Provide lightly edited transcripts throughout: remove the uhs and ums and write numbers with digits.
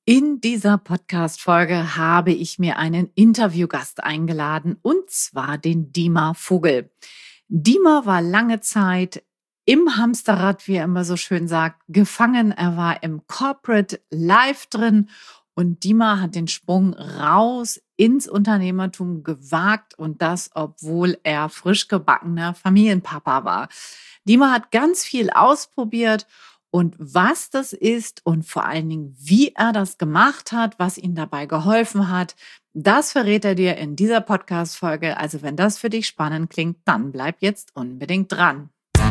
In dieser Podcast-Folge habe ich mir einen Interviewgast eingeladen, und zwar den Dima Vogel. Dima war lange Zeit im Hamsterrad, wie er immer so schön sagt, gefangen. Er war im Corporate Life drin und Dima hat den Sprung raus ins Unternehmertum gewagt, und das, obwohl er frisch gebackener Familienpapa war. Dima hat ganz viel ausprobiert, und was das ist und vor allen Dingen, wie er das gemacht hat, was ihm dabei geholfen hat, das verrät er dir in dieser Podcast-Folge. Also wenn das für dich spannend klingt, dann bleib jetzt unbedingt dran.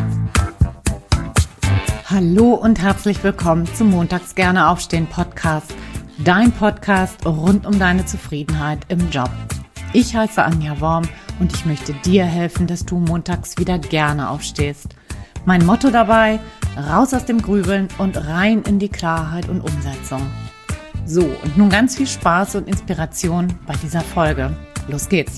Hallo und herzlich willkommen zum Montags gerne aufstehen Podcast. Dein Podcast rund um deine Zufriedenheit im Job. Ich heiße Anja Worm und ich möchte dir helfen, dass du montags wieder gerne aufstehst. Mein Motto dabei: raus aus dem Grübeln und rein in die Klarheit und Umsetzung. So, und nun ganz viel Spaß und Inspiration bei dieser Folge. Los geht's!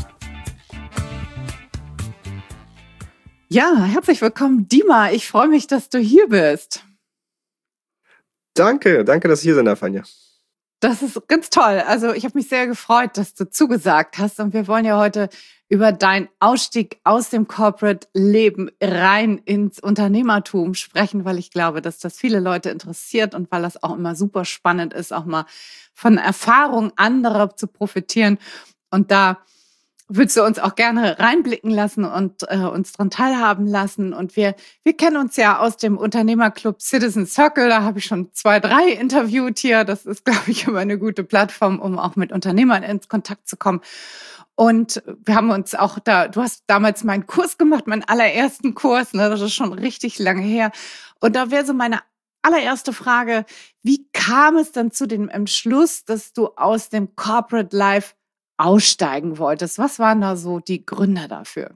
Ja, herzlich willkommen, Dima. Ich freue mich, dass du hier bist. Danke, dass ich hier sein darf, Anja. Das ist ganz toll. Also ich habe mich sehr gefreut, dass du zugesagt hast. Und wir wollen ja heute über deinen Ausstieg aus dem Corporate-Leben rein ins Unternehmertum sprechen, weil ich glaube, dass das viele Leute interessiert und weil das auch immer super spannend ist, auch mal von Erfahrung anderer zu profitieren. Und da würdest du uns auch gerne reinblicken lassen und uns daran teilhaben lassen. Und wir kennen uns ja aus dem Unternehmerclub Citizen Circle. Da habe ich schon 2, 3 interviewt hier. Das ist, glaube ich, immer eine gute Plattform, um auch mit Unternehmern ins Kontakt zu kommen. Und wir haben uns auch du hast damals meinen Kurs gemacht, meinen allerersten Kurs, ne? Das ist schon richtig lange her. Und da wäre so meine allererste Frage: Wie kam es dann zu dem Entschluss, dass du aus dem Corporate Life aussteigen wolltest? Was waren da so die Gründe dafür?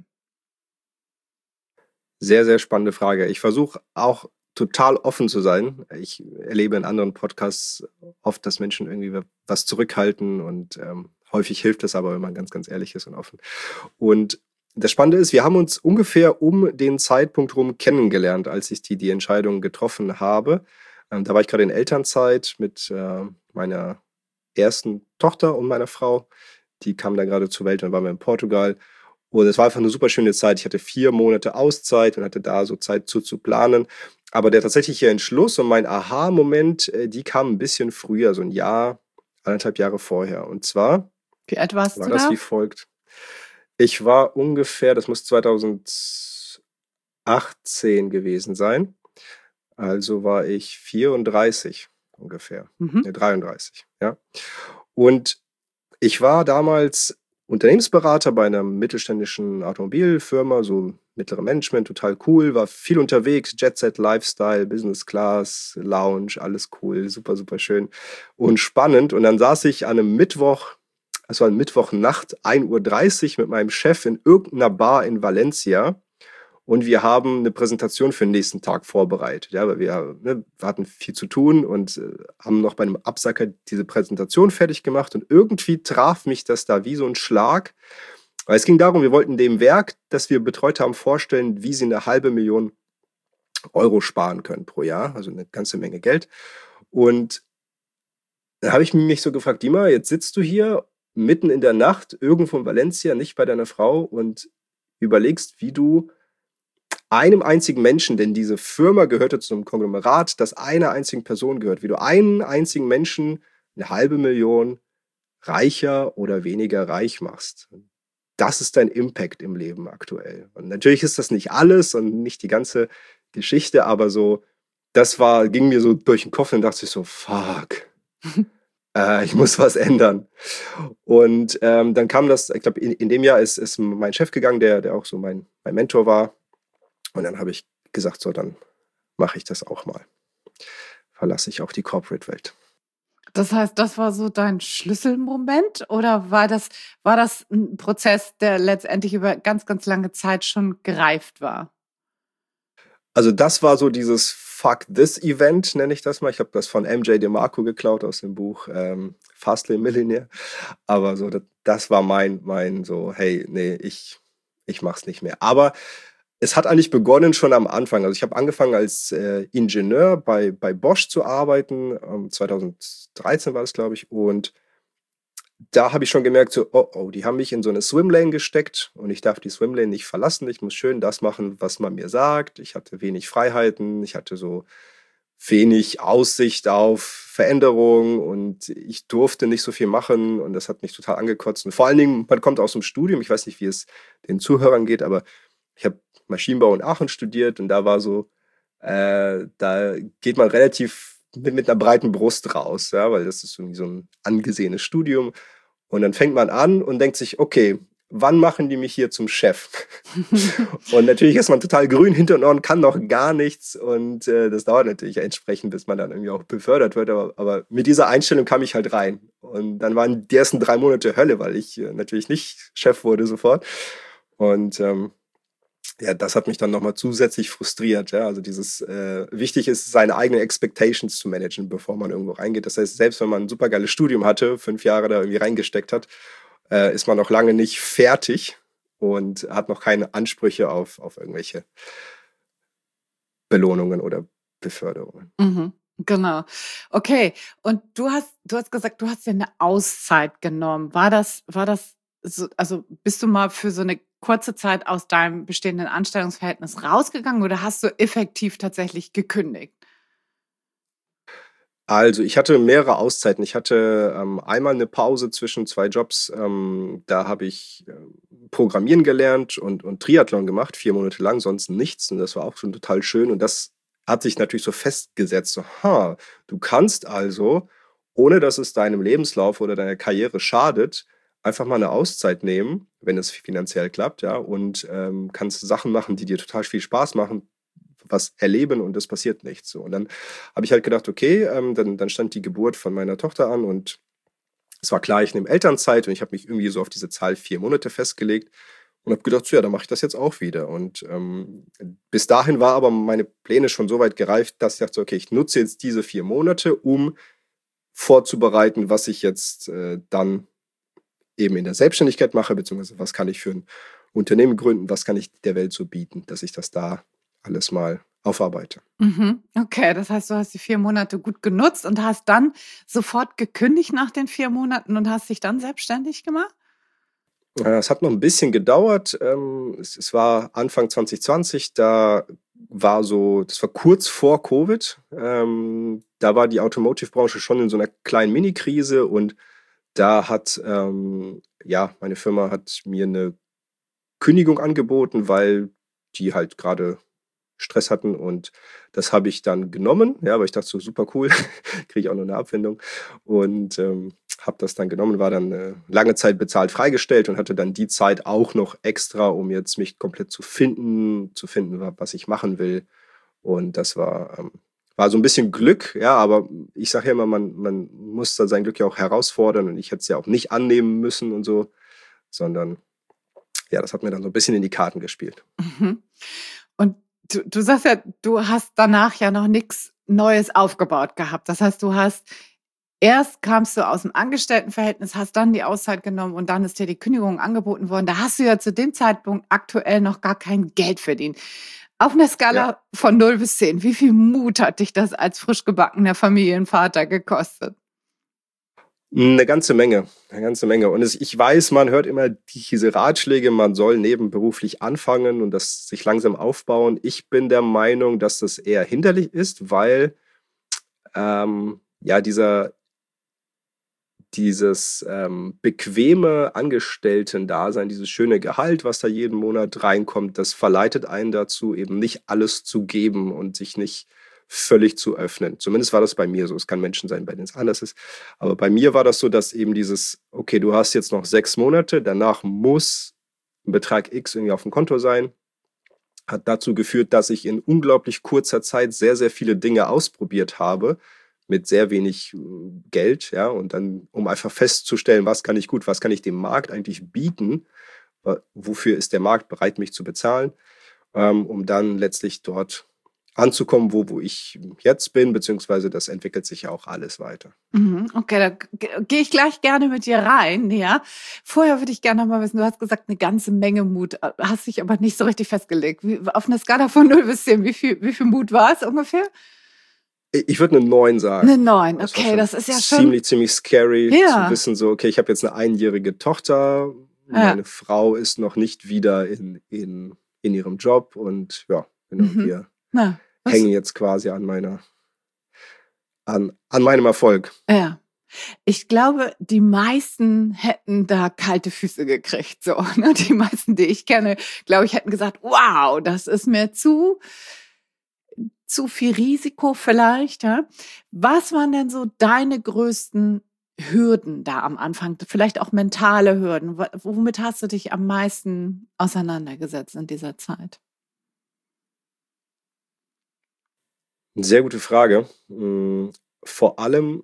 Sehr, sehr spannende Frage. Ich versuche auch total offen zu sein. Ich erlebe in anderen Podcasts oft, dass Menschen irgendwie was zurückhalten und häufig hilft es aber, wenn man ganz, ganz ehrlich ist und offen. Und das Spannende ist, wir haben uns ungefähr um den Zeitpunkt rum kennengelernt, als ich die Entscheidung getroffen habe. Da war ich gerade in Elternzeit mit meiner ersten Tochter und meiner Frau. Die kam da gerade zur Welt und waren wir in Portugal. Und es war einfach eine super schöne Zeit. Ich hatte 4 Monate Auszeit und hatte da so Zeit zu planen. Aber der tatsächliche Entschluss und mein Aha-Moment, die kam ein bisschen früher, so 1 Jahr, 1,5 Jahre vorher. Und zwar Wie alt warst war du das da? wie folgt. Ich war ungefähr, das muss 2018 gewesen sein. Also war ich 34 ungefähr. Mhm. 33, ja. Und ich war damals Unternehmensberater bei einer mittelständischen Automobilfirma, so mittlere Management, total cool, war viel unterwegs, Jet-Set, Lifestyle, Business Class, Lounge, alles cool, super, super schön und spannend. Und dann saß ich an einem Mittwoch, es war eine Mittwochnacht, 1:30 Uhr mit meinem Chef in irgendeiner Bar in Valencia. Und wir haben eine Präsentation für den nächsten Tag vorbereitet, ja, weil wir hatten viel zu tun und haben noch bei einem Absacker diese Präsentation fertig gemacht. Und irgendwie traf mich das da wie so ein Schlag. Weil es ging darum, wir wollten dem Werk, das wir betreut haben, vorstellen, wie sie 500.000 € sparen können pro Jahr, also eine ganze Menge Geld. Und dann habe ich mich so gefragt: Dima, jetzt sitzt du hier mitten in der Nacht irgendwo in Valencia, nicht bei deiner Frau, und überlegst, wie du einem einzigen Menschen, denn diese Firma gehörte zu einem Konglomerat, das einer einzigen Person gehört, wie du einen einzigen Menschen 500.000 € reicher oder weniger reich machst. Das ist dein Impact im Leben aktuell. Und natürlich ist das nicht alles und nicht die ganze Geschichte, aber so, ging mir so durch den Kopf und dachte ich so, fuck, ich muss was ändern. Und dann kam das, ich glaube, in dem Jahr ist mein Chef gegangen, der auch so mein Mentor war. Und dann habe ich gesagt, so, dann mache ich das auch mal. Verlasse ich auch die Corporate-Welt. Das heißt, das war so dein Schlüsselmoment, oder war das ein Prozess, der letztendlich über ganz, ganz lange Zeit schon gereift war? Also das war so dieses Fuck this Event, nenne ich das mal. Ich habe das von MJ DeMarco geklaut aus dem Buch Fastlane Millionaire. Aber so, das war mein so, hey, nee, ich mach's nicht mehr. Aber Es hat eigentlich begonnen schon am Anfang. Also ich habe angefangen als Ingenieur bei Bosch zu arbeiten. 2013 war das, glaube ich. Und da habe ich schon gemerkt, so, oh, oh, die haben mich in so eine Swimlane gesteckt und ich darf die Swimlane nicht verlassen. Ich muss schön das machen, was man mir sagt. Ich hatte wenig Freiheiten. Ich hatte so wenig Aussicht auf Veränderung und ich durfte nicht so viel machen und das hat mich total angekotzt. Und vor allen Dingen, man kommt aus dem Studium, ich weiß nicht, wie es den Zuhörern geht, aber ich habe Maschinenbau in Aachen studiert und da war so, da geht man relativ mit einer breiten Brust raus, ja, weil das ist irgendwie so ein angesehenes Studium. Und dann fängt man an und denkt sich, okay, wann machen die mich hier zum Chef? Und natürlich ist man total grün hinter den Ohren, kann noch gar nichts und das dauert natürlich entsprechend, bis man dann irgendwie auch befördert wird. Aber mit dieser Einstellung kam ich halt rein. Und dann waren die ersten 3 Monate Hölle, weil ich natürlich nicht Chef wurde sofort. Und ja, das hat mich dann nochmal zusätzlich frustriert. Ja? Also dieses wichtig ist, seine eigenen Expectations zu managen, bevor man irgendwo reingeht. Das heißt, selbst wenn man ein supergeiles Studium hatte, 5 Jahre da irgendwie reingesteckt hat, ist man noch lange nicht fertig und hat noch keine Ansprüche auf irgendwelche Belohnungen oder Beförderungen. Mhm, genau. Okay. Und du hast gesagt, du hast dir eine Auszeit genommen. War das so, also bist du mal für so eine kurze Zeit aus deinem bestehenden Anstellungsverhältnis rausgegangen oder hast du effektiv tatsächlich gekündigt? Also ich hatte mehrere Auszeiten. Ich hatte einmal eine Pause zwischen 2 Jobs. Da habe ich Programmieren gelernt und Triathlon gemacht, 4 Monate lang, sonst nichts. Und das war auch schon total schön. Und das hat sich natürlich so festgesetzt. So, du kannst also, ohne dass es deinem Lebenslauf oder deiner Karriere schadet, einfach mal eine Auszeit nehmen, wenn es finanziell klappt, ja, und kannst Sachen machen, die dir total viel Spaß machen, was erleben und es passiert nichts. So. Und dann habe ich halt gedacht, okay, dann stand die Geburt von meiner Tochter an und es war klar, ich nehme Elternzeit und ich habe mich irgendwie so auf diese Zahl 4 Monate festgelegt und habe gedacht, so, ja, dann mache ich das jetzt auch wieder. Und bis dahin war aber meine Pläne schon so weit gereift, dass ich dachte, okay, ich nutze jetzt diese 4 Monate, um vorzubereiten, was ich jetzt dann eben in der Selbstständigkeit mache, beziehungsweise was kann ich für ein Unternehmen gründen, was kann ich der Welt so bieten, dass ich das da alles mal aufarbeite. Mhm. Okay, das heißt, du hast die 4 Monate gut genutzt und hast dann sofort gekündigt nach den 4 Monaten und hast dich dann selbstständig gemacht? Es hat noch ein bisschen gedauert. Es war Anfang 2020, das war kurz vor Covid. Da war die Automotive-Branche schon in so einer kleinen Mini-Krise und da hat, ja, meine Firma hat mir eine Kündigung angeboten, weil die halt gerade Stress hatten und das habe ich dann genommen, ja, weil ich dachte so, super cool, kriege ich auch noch eine Abfindung und habe das dann genommen, war dann lange Zeit bezahlt freigestellt und hatte dann die Zeit auch noch extra, um jetzt mich komplett zu finden, was ich machen will und das war so ein bisschen Glück, ja, aber ich sage ja immer, man muss da sein Glück ja auch herausfordern und ich hätte es ja auch nicht annehmen müssen und so, sondern ja, das hat mir dann so ein bisschen in die Karten gespielt. Mhm. Und du sagst ja, du hast danach ja noch nichts Neues aufgebaut gehabt. Das heißt, erst kamst du aus dem Angestelltenverhältnis, hast dann die Auszeit genommen und dann ist dir die Kündigung angeboten worden. Da hast du ja zu dem Zeitpunkt aktuell noch gar kein Geld verdient. Auf einer Ja. Skala von 0 bis 10, wie viel Mut hat dich das als frisch gebackener Familienvater gekostet? Eine ganze Menge, eine ganze Menge. Und ich weiß, man hört immer diese Ratschläge, man soll nebenberuflich anfangen und das sich langsam aufbauen. Ich bin der Meinung, dass das eher hinderlich ist, weil ja dieses bequeme Angestellten-Dasein, dieses schöne Gehalt, was da jeden Monat reinkommt, das verleitet einen dazu, eben nicht alles zu geben und sich nicht völlig zu öffnen. Zumindest war das bei mir so. Es kann Menschen sein, bei denen es anders ist. Aber bei mir war das so, dass eben okay, du hast jetzt noch 6 Monate, danach muss ein Betrag X irgendwie auf dem Konto sein, hat dazu geführt, dass ich in unglaublich kurzer Zeit sehr, sehr viele Dinge ausprobiert habe, mit sehr wenig Geld, ja, und dann, um einfach festzustellen, was kann ich gut, was kann ich dem Markt eigentlich bieten, wofür ist der Markt bereit, mich zu bezahlen, um dann letztlich dort anzukommen, wo ich jetzt bin, beziehungsweise das entwickelt sich ja auch alles weiter. Okay, da gehe ich gleich gerne mit dir rein. Ja. Vorher würde ich gerne noch mal wissen, du hast gesagt, eine ganze Menge Mut, hast dich aber nicht so richtig festgelegt. Auf einer Skala von 0 bis 10, wie viel Mut war es ungefähr? Ich würde eine 9 sagen. Eine 9, okay, das ist ja schon ziemlich scary zu ja. wissen, so, okay, ich habe jetzt eine einjährige Tochter, meine Frau ist noch nicht wieder in ihrem Job und ja, genau, wir hängen jetzt quasi an meinem Erfolg. Ja. Ich glaube, die meisten hätten da kalte Füße gekriegt, so, ne? Die meisten, die ich kenne, glaube ich, hätten gesagt, wow, das ist mir zu viel Risiko vielleicht, ja? Was waren denn so deine größten Hürden da am Anfang? Vielleicht auch mentale Hürden. Womit hast du dich am meisten auseinandergesetzt in dieser Zeit? Sehr gute Frage. Vor allem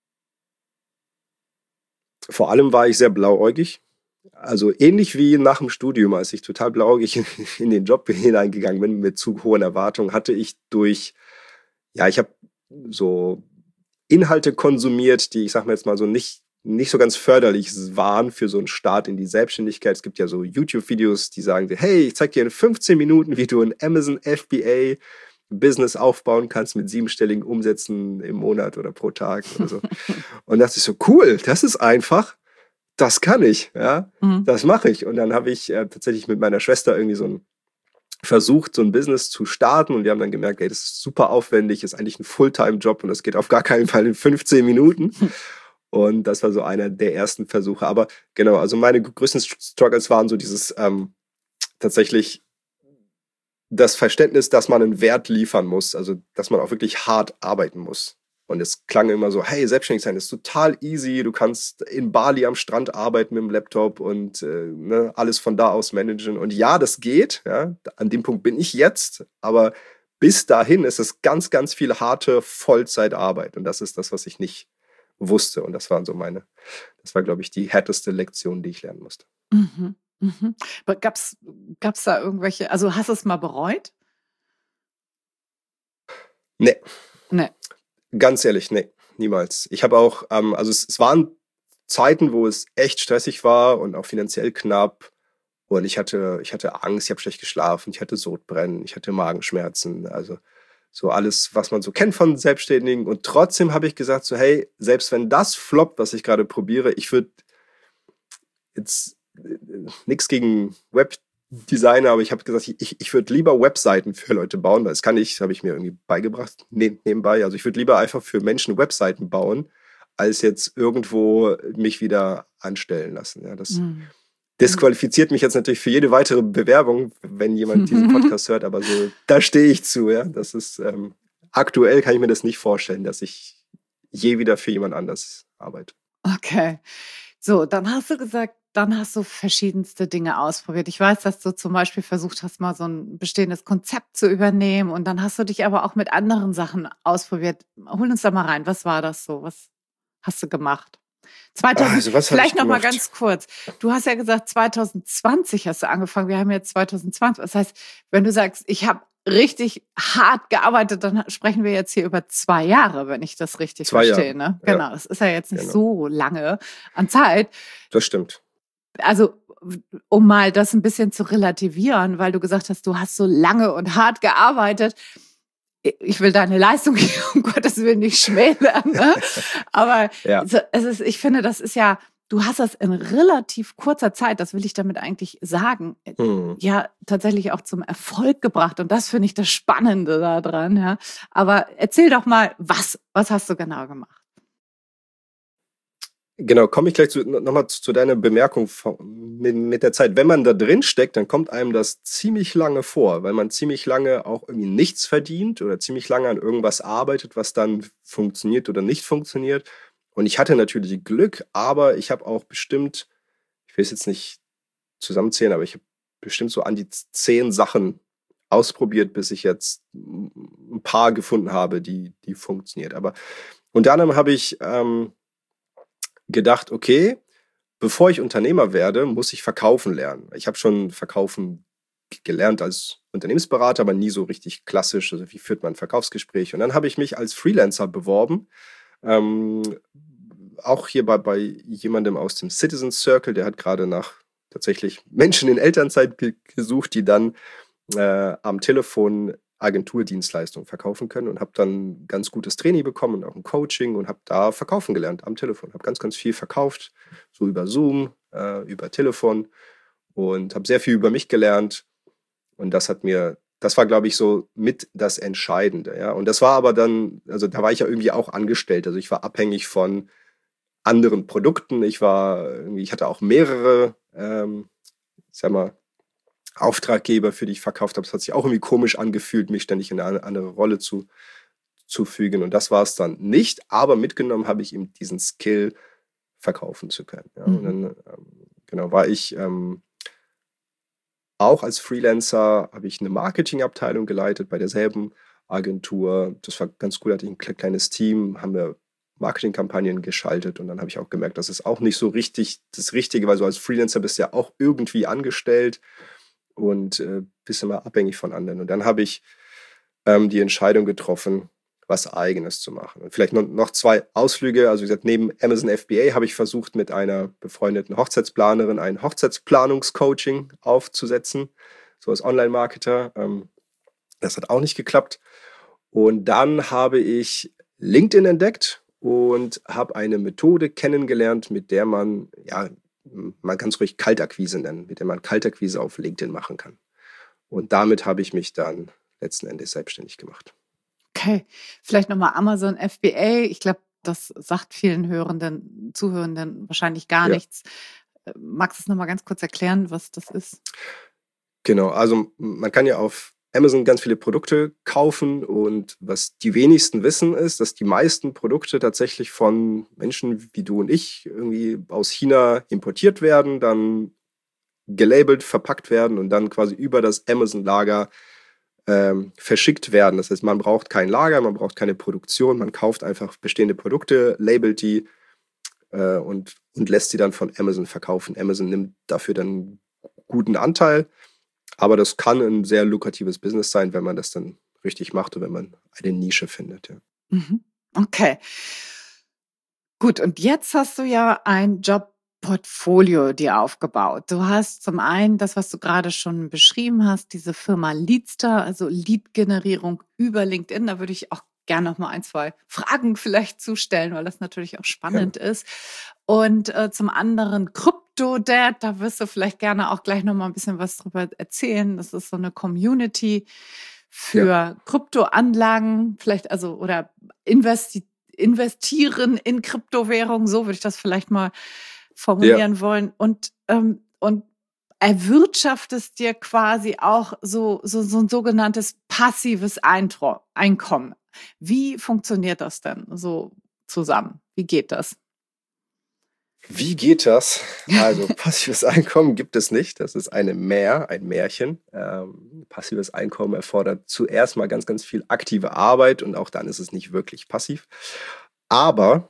war ich sehr blauäugig. Also ähnlich wie nach dem Studium, als ich total blauäugig in den Job hineingegangen bin mit zu hohen Erwartungen, hatte ich ich habe so Inhalte konsumiert, die, ich sag mal jetzt mal so nicht so ganz förderlich waren für so einen Start in die Selbstständigkeit. Es gibt ja so YouTube-Videos, die sagen dir, hey, ich zeig dir in 15 Minuten, wie du ein Amazon FBA Business aufbauen kannst mit 7-stelligen Umsätzen im Monat oder pro Tag oder so. Und dachte ich so, cool, das ist einfach, das kann ich, ja, das mache ich. Und dann habe ich tatsächlich mit meiner Schwester irgendwie versucht, so ein Business zu starten und wir haben dann gemerkt, ey, das ist super aufwendig, ist eigentlich ein Fulltime-Job und das geht auf gar keinen Fall in 15 Minuten. Und das war so einer der ersten Versuche. Aber genau, also meine größten Struggles waren so dieses tatsächlich das Verständnis, dass man einen Wert liefern muss, also dass man auch wirklich hart arbeiten muss. Und es klang immer so, hey, selbstständig sein ist total easy, du kannst in Bali am Strand arbeiten mit dem Laptop und alles von da aus managen. Und ja, das geht, ja, an dem Punkt bin ich jetzt, aber bis dahin ist es ganz, ganz viel harte Vollzeitarbeit. Und das ist das, was ich nicht wusste. Und das war, glaube ich, die härteste Lektion, die ich lernen musste. Mhm. Gab's da irgendwelche, also hast du es mal bereut? Nee. Nee. Ganz ehrlich, nee, niemals. Ich habe auch, also es waren Zeiten, wo es echt stressig war und auch finanziell knapp. Und ich hatte Angst, ich habe schlecht geschlafen, ich hatte Sodbrennen, ich hatte Magenschmerzen, also so alles, was man so kennt von Selbstständigen. Und trotzdem habe ich gesagt, so hey, selbst wenn das floppt, was ich gerade probiere, ich würde jetzt nichts gegen Webdesigner, aber ich habe gesagt, ich würde lieber Webseiten für Leute bauen, weil das kann ich, habe ich mir irgendwie beigebracht nebenbei. Also ich würde lieber einfach für Menschen Webseiten bauen, als jetzt irgendwo mich wieder anstellen lassen. Ja, das disqualifiziert mich jetzt natürlich für jede weitere Bewerbung, wenn jemand diesen Podcast hört, aber so, da stehe ich zu. Ja, das ist aktuell kann ich mir das nicht vorstellen, dass ich je wieder für jemand anders arbeite. Okay. So, dann hast du gesagt, dann hast du verschiedenste Dinge ausprobiert. Ich weiß, dass du zum Beispiel versucht hast, mal so ein bestehendes Konzept zu übernehmen und dann hast du dich aber auch mit anderen Sachen ausprobiert. Hol uns da mal rein. Was war das so? Was hast du gemacht? Also was vielleicht noch mal gemacht? ganz kurz. Du hast ja gesagt, 2020 hast du angefangen. Wir haben jetzt 2020. Das heißt, wenn du sagst, ich habe richtig hart gearbeitet, dann sprechen wir jetzt hier über 2 Jahre, wenn ich das richtig verstehe. Ne? Ja. Genau, das ist ja jetzt nicht so lange an Zeit. Das stimmt. Also, um mal das ein bisschen zu relativieren, weil du gesagt hast, du hast so lange und hart gearbeitet. Ich will deine Leistung hier um Gottes Willen nicht schmälern, ne? Aber ich finde, das ist ja, du hast das in relativ kurzer Zeit, das will ich damit eigentlich sagen, ja, tatsächlich auch zum Erfolg gebracht. Und das finde ich das Spannende daran, ja. Aber erzähl doch mal, was hast du genau gemacht? Genau, komme ich gleich nochmal zu deiner Bemerkung mit der Zeit. Wenn man da drin steckt, dann kommt einem das ziemlich lange vor, weil man ziemlich lange auch irgendwie nichts verdient oder ziemlich lange an irgendwas arbeitet, was dann funktioniert oder nicht funktioniert. Und ich hatte natürlich Glück, aber ich habe auch bestimmt, ich will es jetzt nicht zusammenzählen, aber ich habe bestimmt so an die 10 Sachen ausprobiert, bis ich jetzt ein paar gefunden habe, die funktioniert. Aber unter anderem habe ich gedacht, okay, bevor ich Unternehmer werde, muss ich verkaufen lernen. Ich habe schon Verkaufen gelernt als Unternehmensberater, aber nie so richtig klassisch. Also wie führt man ein Verkaufsgespräch? Und dann habe ich mich als Freelancer beworben. Ähm, Auch hier bei jemandem aus dem Citizen Circle, der hat gerade nach tatsächlich Menschen in Elternzeit gesucht, die dann am Telefon Agenturdienstleistungen verkaufen können, und habe dann ganz gutes Training bekommen und auch ein Coaching und habe da verkaufen gelernt am Telefon. Habe ganz, ganz viel verkauft, so über Zoom, über Telefon, und habe sehr viel über mich gelernt, und das war, glaube ich, so mit das Entscheidende. Ja? Und das war aber dann, also da war ich ja irgendwie auch angestellt. Also ich war abhängig von anderen Produkten. Ich hatte auch mehrere, sag mal, Auftraggeber, für die ich verkauft habe. Es hat sich auch irgendwie komisch angefühlt, mich ständig in eine andere Rolle zufügen. Und das war es dann nicht. Aber mitgenommen habe ich eben diesen Skill, verkaufen zu können. Ja. Und dann genau, war ich auch als Freelancer, habe ich eine Marketingabteilung geleitet bei derselben Agentur. Das war ganz cool, hatte ich ein kleines Team, haben wir Marketingkampagnen geschaltet, und dann habe ich auch gemerkt, das ist auch nicht so richtig das Richtige, weil so als Freelancer bist du ja auch irgendwie angestellt und bist immer abhängig von anderen. Und dann habe ich die Entscheidung getroffen, was Eigenes zu machen. Und vielleicht noch 2 Ausflüge. Also wie gesagt, neben Amazon FBA habe ich versucht, mit einer befreundeten Hochzeitsplanerin ein Hochzeitsplanungscoaching aufzusetzen, so als Online-Marketer. Das hat auch nicht geklappt. Und dann habe ich LinkedIn entdeckt und habe eine Methode kennengelernt, mit der man kann es ruhig Kaltakquise nennen, mit der man Kaltakquise auf LinkedIn machen kann. Und damit habe ich mich dann letzten Endes selbstständig gemacht. Okay, vielleicht nochmal Amazon FBA. Ich glaube, das sagt vielen Zuhörenden wahrscheinlich gar nichts. Magst du es nochmal ganz kurz erklären, was das ist? Genau, also man kann ja auf Amazon ganz viele Produkte kaufen, und was die wenigsten wissen ist, dass die meisten Produkte tatsächlich von Menschen wie du und ich irgendwie aus China importiert werden, dann gelabelt, verpackt werden und dann quasi über das Amazon-Lager verschickt werden. Das heißt, man braucht kein Lager, man braucht keine Produktion, man kauft einfach bestehende Produkte, labelt die und lässt sie dann von Amazon verkaufen. Amazon nimmt dafür dann einen guten Anteil, aber das kann ein sehr lukratives Business sein, wenn man das dann richtig macht und wenn man eine Nische findet. Ja. Mhm. Okay. Gut, und jetzt hast du ja ein Jobportfolio dir aufgebaut. Du hast zum einen das, was du gerade schon beschrieben hast, diese Firma Leadstar, also Lead-Generierung über LinkedIn. Da würde ich auch gerne noch mal 1, 2 Fragen vielleicht zustellen, weil das natürlich auch spannend ist. Und zum anderen CryptoDad, da wirst du vielleicht gerne auch gleich noch mal ein bisschen was drüber erzählen. Das ist so eine Community für Kryptoanlagen, vielleicht oder investieren in Kryptowährungen, so würde ich das vielleicht mal formulieren wollen. Und erwirtschaftest dir quasi auch so ein sogenanntes passives Einkommen. Wie funktioniert das denn so zusammen? Wie geht das? Wie geht das? Also passives Einkommen gibt es nicht. Das ist ein Märchen. Passives Einkommen erfordert zuerst mal ganz, ganz viel aktive Arbeit, und auch dann ist es nicht wirklich passiv. Aber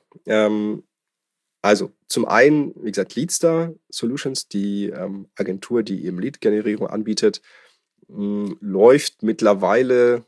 also zum einen, wie gesagt, Leadstar Solutions, die Agentur, die eben Lead-Generierung anbietet, läuft mittlerweile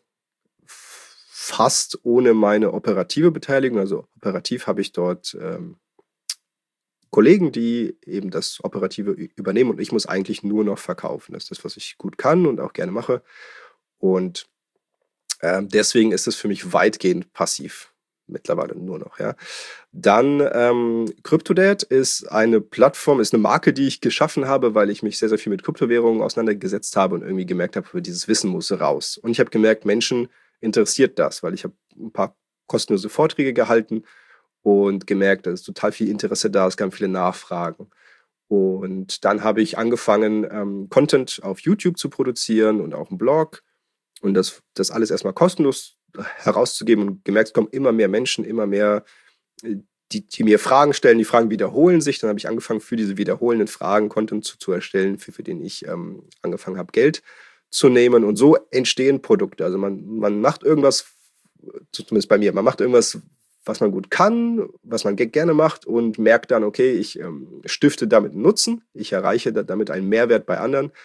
fast ohne meine operative Beteiligung. Also operativ habe ich dort Kollegen, die eben das Operative übernehmen, und ich muss eigentlich nur noch verkaufen. Das ist das, was ich gut kann und auch gerne mache. Und deswegen ist es für mich weitgehend passiv mittlerweile nur noch. Ja. Dann CryptoDad ist eine Plattform, ist eine Marke, die ich geschaffen habe, weil ich mich sehr, sehr viel mit Kryptowährungen auseinandergesetzt habe und irgendwie gemerkt habe, dieses Wissen muss raus. Und ich habe gemerkt, Menschen interessiert das, weil ich habe ein paar kostenlose Vorträge gehalten und gemerkt, da ist total viel Interesse da, es gab viele Nachfragen. Und dann habe ich angefangen, Content auf YouTube zu produzieren und auch einen Blog, und das alles erstmal kostenlos herauszugeben, und gemerkt, es kommen immer mehr Menschen, immer mehr, die mir Fragen stellen, die Fragen wiederholen sich. Dann habe ich angefangen, für diese wiederholenden Fragen Content zu erstellen, für den ich angefangen habe, Geld zu nehmen, und so entstehen Produkte. Also man macht irgendwas, zumindest bei mir, man macht irgendwas, was man gut kann, was man gerne macht, und merkt dann, okay, ich stifte damit einen Nutzen, ich erreiche damit einen Mehrwert bei anderen,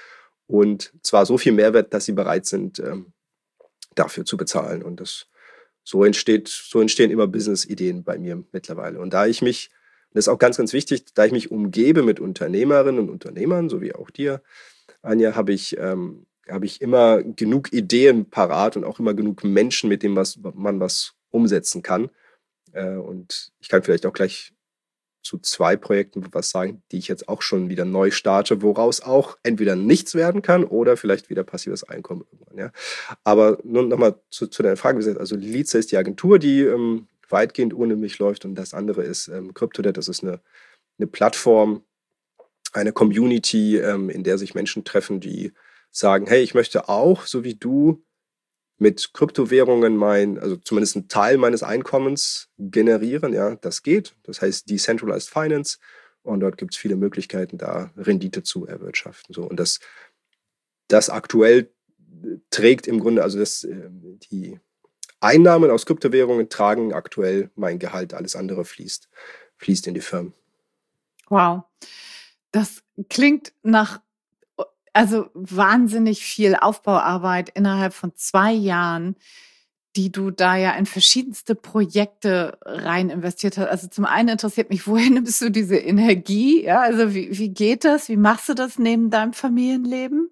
und zwar so viel Mehrwert, dass sie bereit sind, dafür zu bezahlen. Und so entstehen immer Business-Ideen bei mir mittlerweile. Und das ist auch ganz, ganz wichtig, da ich mich umgebe mit Unternehmerinnen und Unternehmern, so wie auch dir, Anja, habe ich immer genug Ideen parat und auch immer genug Menschen, mit denen man was umsetzen kann. Und ich kann vielleicht auch gleich zu 2 Projekten was sagen, die ich jetzt auch schon wieder neu starte, woraus auch entweder nichts werden kann oder vielleicht wieder passives Einkommen irgendwann. Ja. Aber nun nochmal zu deiner Frage gesagt, also Liza ist die Agentur, die weitgehend ohne mich läuft, und das andere ist CryptoDebt. Das ist eine Plattform, eine Community, in der sich Menschen treffen, die sagen, hey, ich möchte auch, so wie du, mit Kryptowährungen also zumindest einen Teil meines Einkommens generieren. Ja, das geht. Das heißt Decentralized Finance. Und dort gibt es viele Möglichkeiten, da Rendite zu erwirtschaften. So. Und das aktuell trägt im Grunde, also die Einnahmen aus Kryptowährungen tragen aktuell mein Gehalt. Alles andere fließt in die Firmen. Wow. Das klingt nach also wahnsinnig viel Aufbauarbeit innerhalb von 2 Jahren, die du da ja in verschiedenste Projekte rein investiert hast. Also zum einen interessiert mich, woher nimmst du diese Energie? Ja, also wie geht das? Wie machst du das neben deinem Familienleben?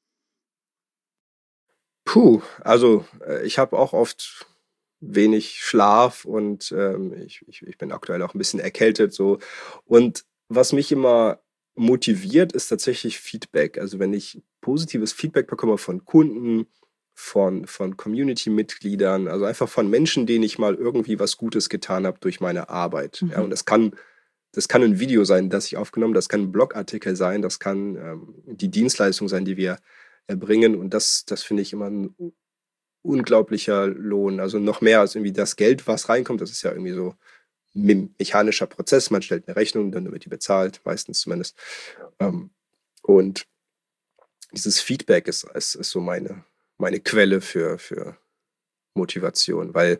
Also ich habe auch oft wenig Schlaf und ich bin aktuell auch ein bisschen erkältet so. Und was mich immer motiviert, ist tatsächlich Feedback. Also wenn ich positives Feedback bekomme von Kunden, von Community-Mitgliedern, also einfach von Menschen, denen ich mal irgendwie was Gutes getan habe durch meine Arbeit. Ja, und das kann ein Video sein, das ich aufgenommen habe, das kann ein Blogartikel sein, das kann die Dienstleistung sein, die wir erbringen. Und das finde ich immer ein unglaublicher Lohn. Also noch mehr als irgendwie das Geld, was reinkommt. Das ist ja irgendwie so ein mechanischer Prozess. Man stellt eine Rechnung, dann wird die bezahlt, meistens zumindest. Und dieses Feedback ist so meine Quelle für Motivation, weil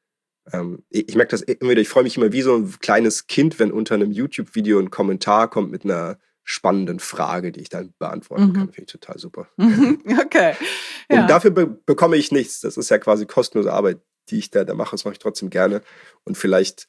ich merke das immer wieder, ich freue mich immer wie so ein kleines Kind, wenn unter einem YouTube-Video ein Kommentar kommt mit einer spannenden Frage, die ich dann beantworten kann. Finde ich total super. Okay. Und Ja. dafür bekomme ich nichts. Das ist ja quasi kostenlose Arbeit, die ich da mache. Das mache ich trotzdem gerne. Und vielleicht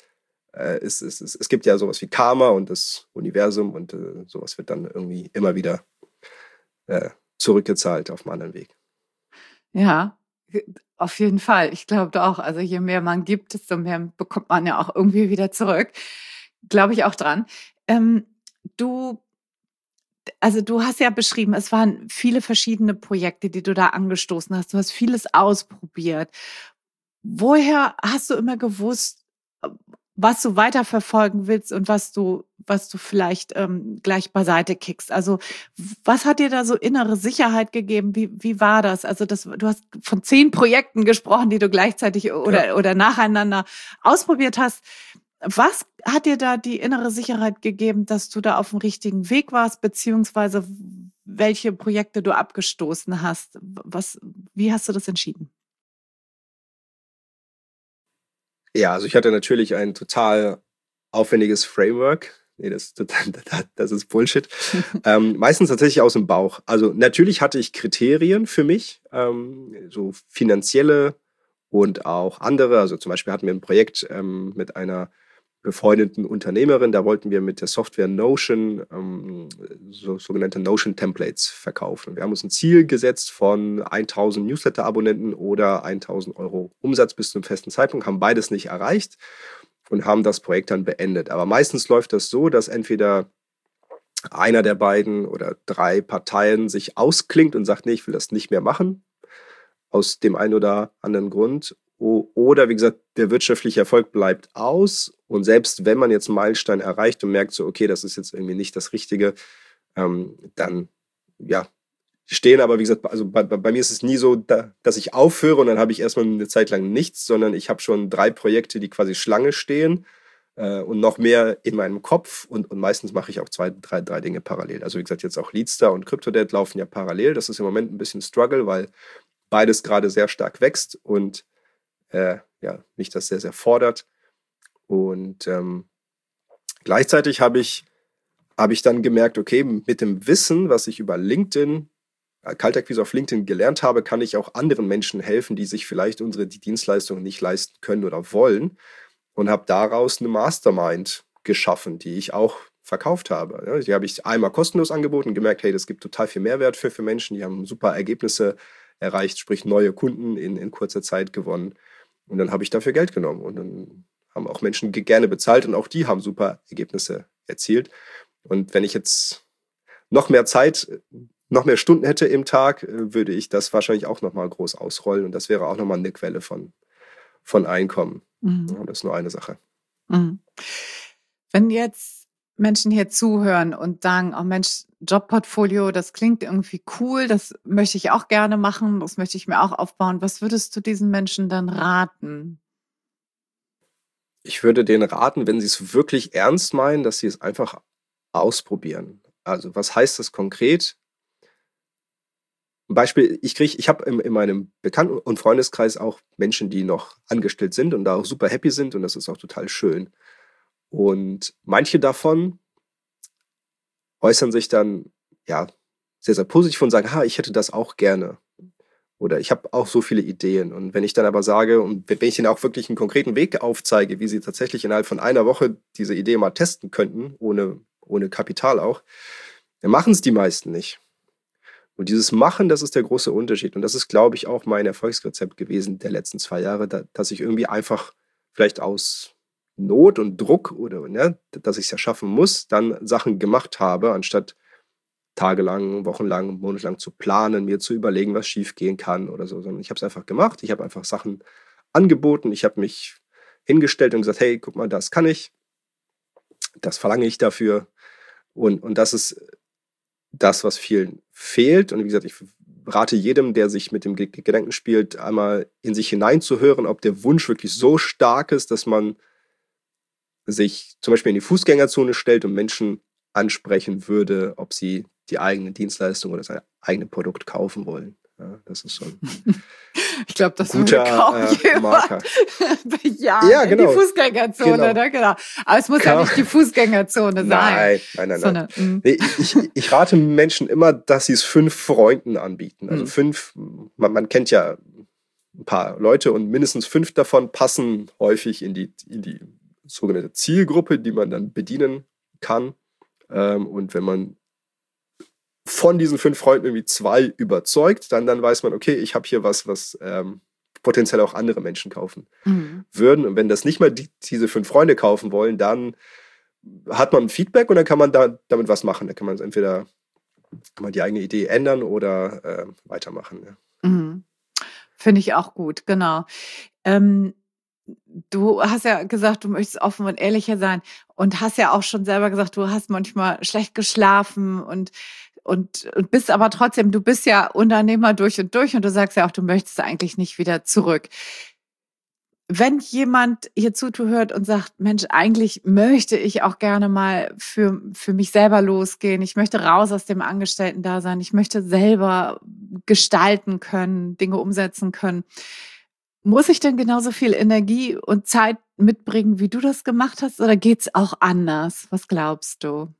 es gibt ja sowas wie Karma und das Universum und sowas wird dann irgendwie immer wieder zurückgezahlt auf einem anderen Weg. Ja, auf jeden Fall. Ich glaube auch. Also je mehr man gibt, desto mehr bekommt man ja auch irgendwie wieder zurück. Glaube ich auch dran. Du hast ja beschrieben, es waren viele verschiedene Projekte, die du da angestoßen hast. Du hast vieles ausprobiert. Woher hast du immer gewusst, was du weiterverfolgen willst und was du vielleicht gleich beiseite kickst? Also was hat dir da so innere Sicherheit gegeben? Wie war das? Also du hast von 10 Projekten gesprochen, die du gleichzeitig oder nacheinander ausprobiert hast. Was hat dir da die innere Sicherheit gegeben, dass du da auf dem richtigen Weg warst, beziehungsweise welche Projekte du abgestoßen hast? Wie hast du das entschieden? Ja, also ich hatte natürlich ein total aufwendiges Framework. Nee, das ist Bullshit. Meistens tatsächlich aus dem Bauch. Also natürlich hatte ich Kriterien für mich, so finanzielle und auch andere. Also zum Beispiel hatten wir ein Projekt mit einer befreundeten Unternehmerin, da wollten wir mit der Software Notion sogenannte Notion-Templates verkaufen. Wir haben uns ein Ziel gesetzt von 1000 Newsletter-Abonnenten oder 1000 Euro Umsatz bis zu einem festen Zeitpunkt, haben beides nicht erreicht und haben das Projekt dann beendet. Aber meistens läuft das so, dass entweder einer der beiden oder 3 Parteien sich ausklingt und sagt, nee, ich will das nicht mehr machen, aus dem einen oder anderen Grund. Oder wie gesagt, der wirtschaftliche Erfolg bleibt aus. Und selbst wenn man jetzt einen Meilenstein erreicht und merkt so, okay, das ist jetzt irgendwie nicht das Richtige, dann ja, stehen aber, wie gesagt, also bei mir ist es nie so, dass ich aufhöre und dann habe ich erstmal eine Zeit lang nichts, sondern ich habe schon 3 Projekte, die quasi Schlange stehen und noch mehr in meinem Kopf und meistens mache ich auch 2, 3 Dinge parallel. Also wie gesagt, jetzt auch Leadstar und CryptoDebt laufen ja parallel. Das ist im Moment ein bisschen Struggle, weil beides gerade sehr stark wächst und mich das sehr, sehr fordert. Und gleichzeitig habe ich dann gemerkt, okay, mit dem Wissen, was ich über LinkedIn Kaltakquise auf LinkedIn gelernt habe, kann ich auch anderen Menschen helfen, die sich vielleicht die Dienstleistungen nicht leisten können oder wollen. Und habe daraus eine Mastermind geschaffen, die ich auch verkauft habe. Ja, die habe ich einmal kostenlos angeboten, gemerkt, hey, das gibt total viel Mehrwert für Menschen, die haben super Ergebnisse erreicht, sprich neue Kunden in kurzer Zeit gewonnen. Und dann habe ich dafür Geld genommen und dann haben auch Menschen gerne bezahlt und auch die haben super Ergebnisse erzielt. Und wenn ich jetzt noch mehr Zeit, noch mehr Stunden hätte im Tag, würde ich das wahrscheinlich auch nochmal groß ausrollen und das wäre auch nochmal eine Quelle von Einkommen. Ja, das ist nur eine Sache. Wenn jetzt Menschen hier zuhören und sagen, oh Mensch, Jobportfolio, das klingt irgendwie cool, das möchte ich auch gerne machen, das möchte ich mir auch aufbauen. Was würdest du diesen Menschen dann raten? Ich würde denen raten, wenn sie es wirklich ernst meinen, dass sie es einfach ausprobieren. Also was heißt das konkret? Ein Beispiel, ich habe in meinem Bekannten- und Freundeskreis auch Menschen, die noch angestellt sind und da auch super happy sind und das ist auch total schön. Und manche davon äußern sich dann ja sehr, sehr positiv und sagen, ich hätte das auch gerne. Oder ich habe auch so viele Ideen. Und wenn ich dann aber sage, und wenn ich ihnen auch wirklich einen konkreten Weg aufzeige, wie sie tatsächlich innerhalb von einer Woche diese Idee mal testen könnten, ohne Kapital auch, dann machen es die meisten nicht. Und dieses Machen, das ist der große Unterschied. Und das ist, glaube ich, auch mein Erfolgsrezept gewesen der letzten 2 Jahre, dass ich irgendwie einfach vielleicht aus Not und Druck oder dass ich es ja schaffen muss, dann Sachen gemacht habe, anstatt tagelang, wochenlang, monatelang zu planen, mir zu überlegen, was schiefgehen kann oder so, sondern ich habe es einfach gemacht. Ich habe einfach Sachen angeboten. Ich habe mich hingestellt und gesagt, hey, guck mal, das kann ich. Das verlange ich dafür. Und das ist das, was vielen fehlt. Und wie gesagt, ich rate jedem, der sich mit dem Gedanken spielt, einmal in sich hineinzuhören, ob der Wunsch wirklich so stark ist, dass man sich zum Beispiel in die Fußgängerzone stellt und Menschen ansprechen würde, ob sie die eigene Dienstleistung oder das eigene Produkt kaufen wollen. Ja, das ist so ein Ich glaube, das würde guter kaum jemand Marker. bejahen Ja, in die genau. Fußgängerzone. Genau. Ne? Genau. Aber es muss ja nicht die Fußgängerzone sein. Nein. Nee, ich rate Menschen immer, dass sie es 5 Freunden anbieten. Also 5, man kennt ja ein paar Leute und mindestens 5 davon passen häufig in die sogenannte Zielgruppe, die man dann bedienen kann. Und wenn man von diesen 5 Freunden irgendwie 2 überzeugt, dann weiß man, okay, ich habe hier was potenziell auch andere Menschen kaufen würden. Und wenn das nicht mal diese 5 Freunde kaufen wollen, dann hat man Feedback und dann kann man damit was machen. Da kann man entweder die eigene Idee ändern oder weitermachen. Ja. Finde ich auch gut, genau. Du hast ja gesagt, du möchtest offen und ehrlicher sein und hast ja auch schon selber gesagt, du hast manchmal schlecht geschlafen und bist aber trotzdem, du bist ja Unternehmer durch und du sagst ja auch, du möchtest eigentlich nicht wieder zurück. Wenn jemand hier zuhört und sagt, Mensch, eigentlich möchte ich auch gerne mal für mich selber losgehen. Ich möchte raus aus dem Angestellten-Dasein. Ich möchte selber gestalten können, Dinge umsetzen können. Muss ich denn genauso viel Energie und Zeit mitbringen, wie du das gemacht hast, oder geht's auch anders? Was glaubst du?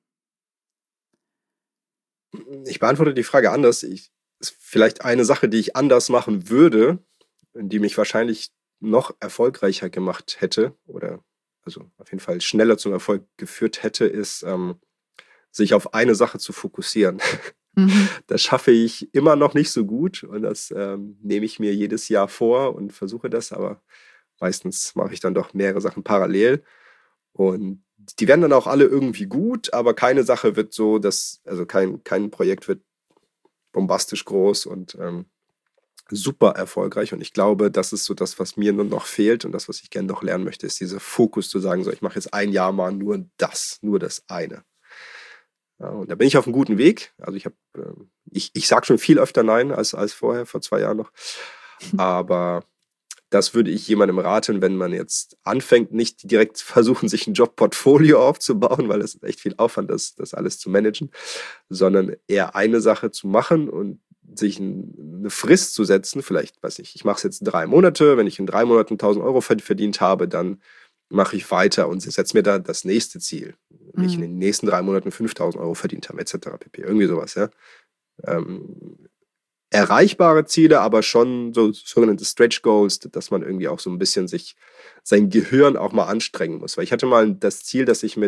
Ich beantworte die Frage anders. Ist vielleicht eine Sache, die ich anders machen würde, die mich wahrscheinlich noch erfolgreicher gemacht hätte oder also auf jeden Fall schneller zum Erfolg geführt hätte, ist, sich auf eine Sache zu fokussieren. Das schaffe ich immer noch nicht so gut und das nehme ich mir jedes Jahr vor und versuche das, aber meistens mache ich dann doch mehrere Sachen parallel und die werden dann auch alle irgendwie gut, aber keine Sache wird so, also kein Projekt wird bombastisch groß und super erfolgreich und ich glaube, das ist so das, was mir nur noch fehlt und das, was ich gerne noch lernen möchte, ist dieser Fokus zu sagen, so ich mache jetzt 1 Jahr mal nur das eine. Ja, und da bin ich auf einem guten Weg. Also ich sage schon viel öfter Nein als vorher, vor 2 Jahren noch. Aber das würde ich jemandem raten, wenn man jetzt anfängt, nicht direkt versuchen, sich ein Jobportfolio aufzubauen, weil es ist echt viel Aufwand, das alles zu managen, sondern eher eine Sache zu machen und sich eine Frist zu setzen. Vielleicht, weiß ich mache es jetzt 3 Monate. Wenn ich in 3 Monaten 1.000 Euro verdient habe, dann mache ich weiter und setze mir da das nächste Ziel. Wenn ich in den nächsten 3 Monaten 5.000 Euro verdient habe, etc. pp. Irgendwie sowas, ja. erreichbare Ziele, aber schon so sogenannte Stretch Goals, dass man irgendwie auch so ein bisschen sich sein Gehirn auch mal anstrengen muss. Weil ich hatte mal das Ziel, dass ich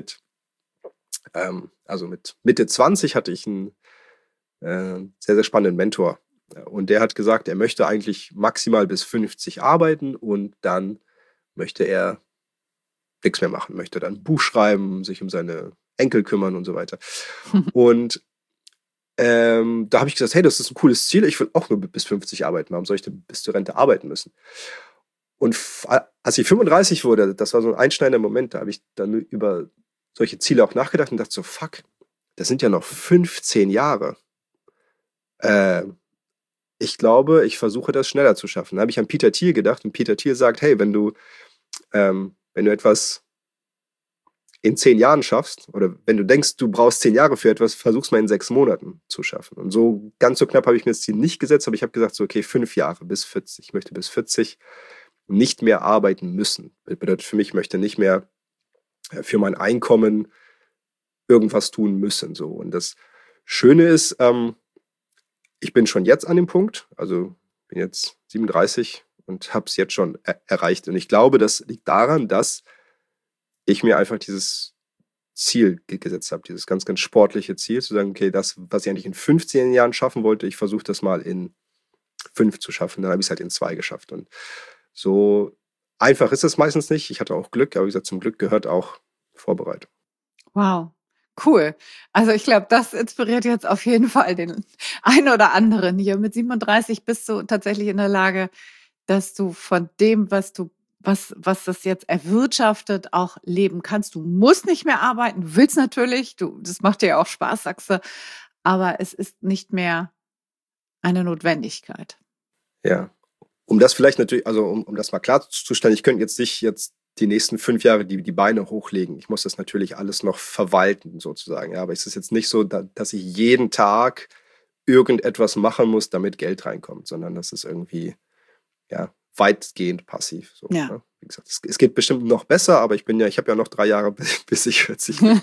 also mit Mitte 20 hatte ich einen sehr, sehr spannenden Mentor. Und der hat gesagt, er möchte eigentlich maximal bis 50 arbeiten und dann möchte er nichts mehr machen, möchte dann ein Buch schreiben, sich um seine Enkel kümmern und so weiter. Und da habe ich gesagt, hey, das ist ein cooles Ziel, ich will auch nur bis 50 arbeiten. Warum soll ich denn bis zur Rente arbeiten müssen? Und als ich 35 wurde, das war so ein einschneidender Moment, da habe ich dann über solche Ziele auch nachgedacht und dachte so, fuck, das sind ja noch 15 Jahre. Ich glaube, ich versuche das schneller zu schaffen. Da habe ich an Peter Thiel gedacht und Peter Thiel sagt, hey, wenn du etwas in 10 Jahren schaffst oder wenn du denkst, du brauchst 10 Jahre für etwas, versuch's mal in 6 Monaten zu schaffen. Und so ganz so knapp habe ich mir das Ziel nicht gesetzt, aber ich habe gesagt, so okay, 5 Jahre bis 40. Ich möchte bis 40 nicht mehr arbeiten müssen. Das bedeutet für mich, ich möchte nicht mehr für mein Einkommen irgendwas tun müssen. So. Und das Schöne ist, ich bin schon jetzt an dem Punkt, also bin jetzt 37 und habe es jetzt schon erreicht. Und ich glaube, das liegt daran, dass ich mir einfach dieses Ziel gesetzt habe, dieses ganz, ganz sportliche Ziel, zu sagen, okay, das, was ich eigentlich in 15 Jahren schaffen wollte, ich versuche das mal in 5 zu schaffen. Dann habe ich es halt in 2 geschafft. Und so einfach ist es meistens nicht. Ich hatte auch Glück, aber wie gesagt, zum Glück gehört auch Vorbereitung. Wow, cool. Also ich glaube, das inspiriert jetzt auf jeden Fall den einen oder anderen hier. Mit 37 bist du tatsächlich in der Lage, dass du von dem, was das jetzt erwirtschaftet, auch leben kannst. Du musst nicht mehr arbeiten, du willst natürlich, das macht dir ja auch Spaß, sagst du, aber es ist nicht mehr eine Notwendigkeit. Ja. Um das vielleicht natürlich, also um das mal klarzustellen, ich könnte jetzt nicht die nächsten 5 Jahre die Beine hochlegen. Ich muss das natürlich alles noch verwalten, sozusagen. Ja, aber es ist jetzt nicht so, dass ich jeden Tag irgendetwas machen muss, damit Geld reinkommt, sondern das ist irgendwie, ja, weitgehend passiv. So, Ja. ne? Wie gesagt, es geht bestimmt noch besser, aber ich habe ja noch 3 Jahre, bis ich 40 bin.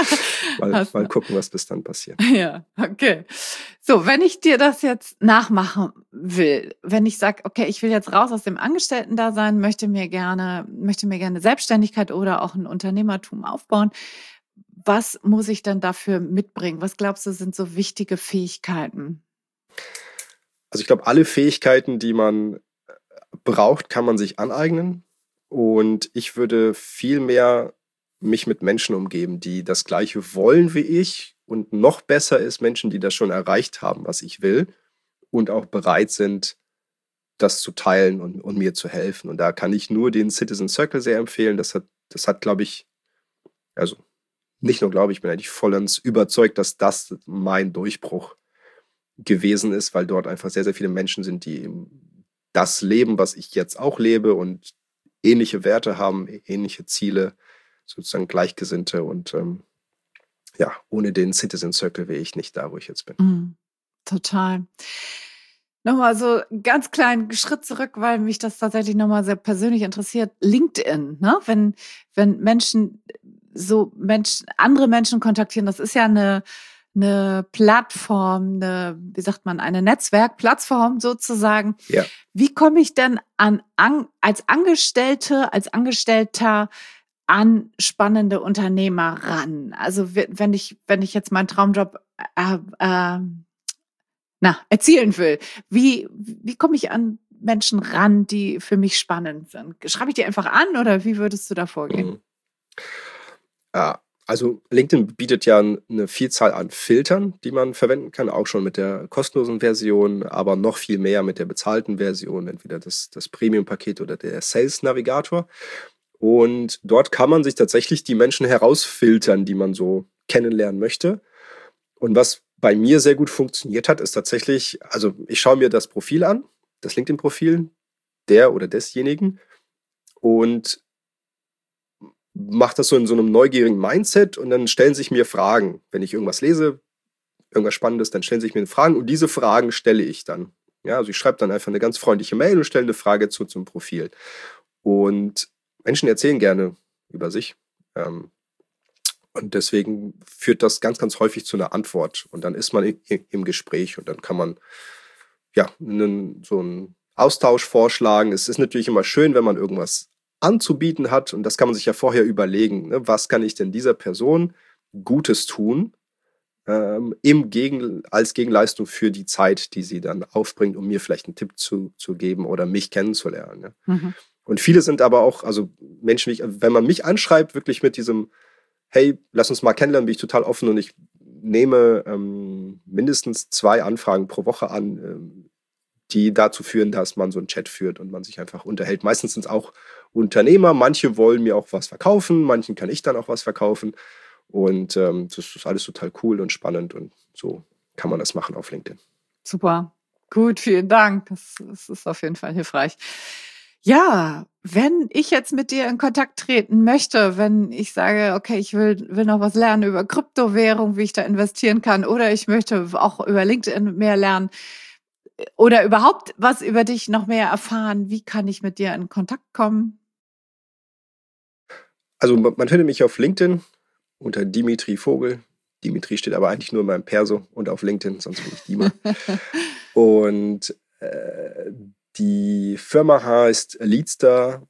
Mal gucken, was bis dann passiert. Ja, okay. So, wenn ich dir das jetzt nachmachen will, wenn ich sage, okay, ich will jetzt raus aus dem Angestellten-Dasein, möchte mir gerne Selbstständigkeit oder auch ein Unternehmertum aufbauen, was muss ich dann dafür mitbringen? Was glaubst du, sind so wichtige Fähigkeiten? Also ich glaube, alle Fähigkeiten, die man braucht, kann man sich aneignen. Und ich würde viel mehr mich mit Menschen umgeben, die das Gleiche wollen wie ich. Und noch besser ist Menschen, die das schon erreicht haben, was ich will. Und auch bereit sind, das zu teilen und mir zu helfen. Und da kann ich nur den Citizen Circle sehr empfehlen. Das hat, glaube ich, also nicht nur glaube ich, bin eigentlich vollends überzeugt, dass das mein Durchbruch gewesen ist, weil dort einfach sehr, sehr viele Menschen sind, die das leben, was ich jetzt auch lebe und ähnliche Werte haben, ähnliche Ziele, sozusagen Gleichgesinnte. Und ja, ohne den Citizen Circle wäre ich nicht da, wo ich jetzt bin. Total. Nochmal so einen ganz kleinen Schritt zurück, weil mich das tatsächlich nochmal sehr persönlich interessiert. LinkedIn, ne? Wenn andere Menschen kontaktieren, das ist ja eine Plattform, wie sagt man, eine Netzwerkplattform sozusagen. Ja. Wie komme ich denn als Angestellter an spannende Unternehmer ran? Also wenn ich jetzt meinen Traumjob erzielen will, wie komme ich an Menschen ran, die für mich spannend sind? Schreibe ich die einfach an oder wie würdest du da vorgehen? Ja, also LinkedIn bietet ja eine Vielzahl an Filtern, die man verwenden kann, auch schon mit der kostenlosen Version, aber noch viel mehr mit der bezahlten Version, entweder das Premium-Paket oder der Sales-Navigator. Und dort kann man sich tatsächlich die Menschen herausfiltern, die man so kennenlernen möchte. Und was bei mir sehr gut funktioniert hat, ist tatsächlich, also ich schaue mir das Profil an, das LinkedIn-Profil der oder desjenigen und mache das so in so einem neugierigen Mindset und dann stellen sich mir Fragen. Wenn ich irgendwas lese, irgendwas Spannendes, dann stellen sich mir Fragen und diese Fragen stelle ich dann. Ja, also ich schreibe dann einfach eine ganz freundliche Mail und stelle eine Frage zum Profil. Und Menschen erzählen gerne über sich. Und deswegen führt das ganz, ganz häufig zu einer Antwort. Und dann ist man im Gespräch und dann kann man so einen Austausch vorschlagen. Es ist natürlich immer schön, wenn man irgendwas anzubieten hat, und das kann man sich ja vorher überlegen, ne? Was kann ich denn dieser Person Gutes tun, als Gegenleistung für die Zeit, die sie dann aufbringt, um mir vielleicht einen Tipp zu geben oder mich kennenzulernen. Ne? Mhm. Und viele sind aber auch, also Menschen, wenn man mich anschreibt, wirklich mit diesem, hey, lass uns mal kennenlernen, bin ich total offen, und ich nehme mindestens 2 Anfragen pro Woche an, die dazu führen, dass man so einen Chat führt und man sich einfach unterhält. Meistens sind es auch Unternehmer, manche wollen mir auch was verkaufen, manchen kann ich dann auch was verkaufen. Und das ist alles total cool und spannend, und so kann man das machen auf LinkedIn. Super. Gut, vielen Dank. Das ist auf jeden Fall hilfreich. Ja, wenn ich jetzt mit dir in Kontakt treten möchte, wenn ich sage, okay, ich will noch was lernen über Kryptowährung, wie ich da investieren kann, oder ich möchte auch über LinkedIn mehr lernen oder überhaupt was über dich noch mehr erfahren, wie kann ich mit dir in Kontakt kommen? Also man findet mich auf LinkedIn unter Dimitri Vogel. Dimitri steht aber eigentlich nur in meinem Perso und auf LinkedIn, sonst bin ich Dima. Und die Firma heißt Leadstar.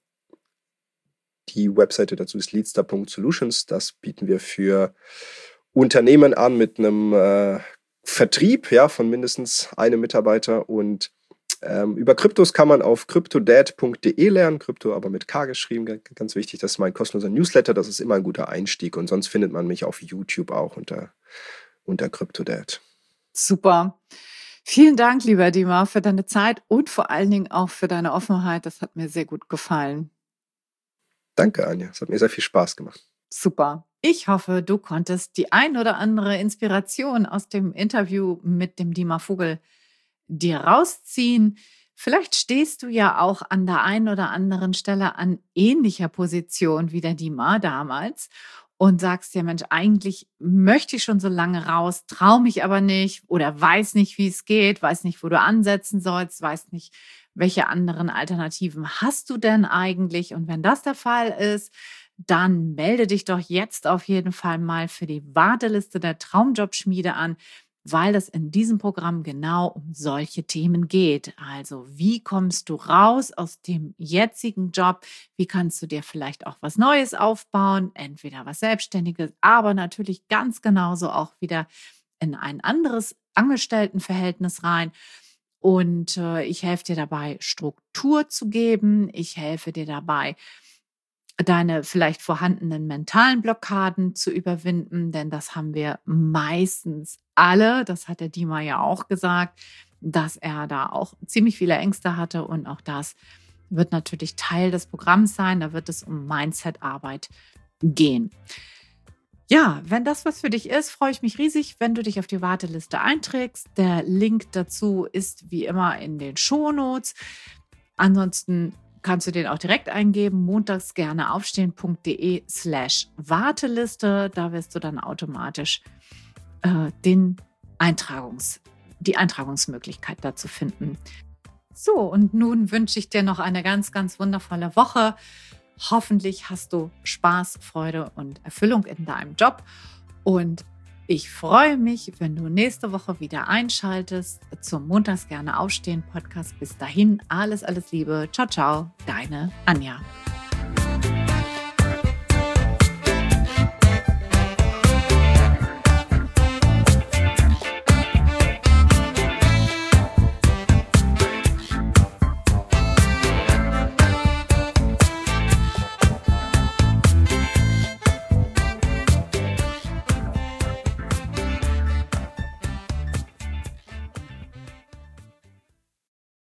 Die Webseite dazu ist leadstar.solutions. Das bieten wir für Unternehmen an mit einem Vertrieb, ja, von mindestens einem Mitarbeiter. Und über Kryptos kann man auf cryptodad.de lernen. Krypto aber mit K geschrieben, ganz wichtig. Das ist mein kostenloser Newsletter. Das ist immer ein guter Einstieg. Und sonst findet man mich auf YouTube auch unter Cryptodad. Super. Vielen Dank, lieber Dima, für deine Zeit und vor allen Dingen auch für deine Offenheit. Das hat mir sehr gut gefallen. Danke, Anja. Es hat mir sehr viel Spaß gemacht. Super. Ich hoffe, du konntest die ein oder andere Inspiration aus dem Interview mit dem Dima Vogel dir rausziehen. Vielleicht stehst du ja auch an der einen oder anderen Stelle an ähnlicher Position wie der Dima damals und sagst dir, Mensch, eigentlich möchte ich schon so lange raus, traue mich aber nicht oder weiß nicht, wie es geht, weiß nicht, wo du ansetzen sollst, weiß nicht, welche anderen Alternativen hast du denn eigentlich? Und wenn das der Fall ist, dann melde dich doch jetzt auf jeden Fall mal für die Warteliste der Traumjobschmiede an, weil es in diesem Programm genau um solche Themen geht. Also wie kommst du raus aus dem jetzigen Job? Wie kannst du dir vielleicht auch was Neues aufbauen? Entweder was Selbstständiges, aber natürlich ganz genauso auch wieder in ein anderes Angestelltenverhältnis rein. Und ich helfe dir dabei, Struktur zu geben. Ich helfe dir dabei, deine vielleicht vorhandenen mentalen Blockaden zu überwinden, denn das haben wir meistens alle. Das hat der Dima ja auch gesagt, dass er da auch ziemlich viele Ängste hatte, und auch das wird natürlich Teil des Programms sein. Da wird es um Mindset-Arbeit gehen. Ja, wenn das was für dich ist, freue ich mich riesig, wenn du dich auf die Warteliste einträgst. Der Link dazu ist wie immer in den Shownotes. Ansonsten kannst du den auch direkt eingeben, montags gerne aufstehen.de/Warteliste. Da wirst du dann automatisch die Eintragungsmöglichkeit dazu finden. So, und nun wünsche ich dir noch eine ganz, ganz wundervolle Woche. Hoffentlich hast du Spaß, Freude und Erfüllung in deinem Job. Und ich freue mich, wenn du nächste Woche wieder einschaltest zum Montags gerne aufstehen Podcast. Bis dahin, alles, alles Liebe. Ciao, ciao, deine Anja.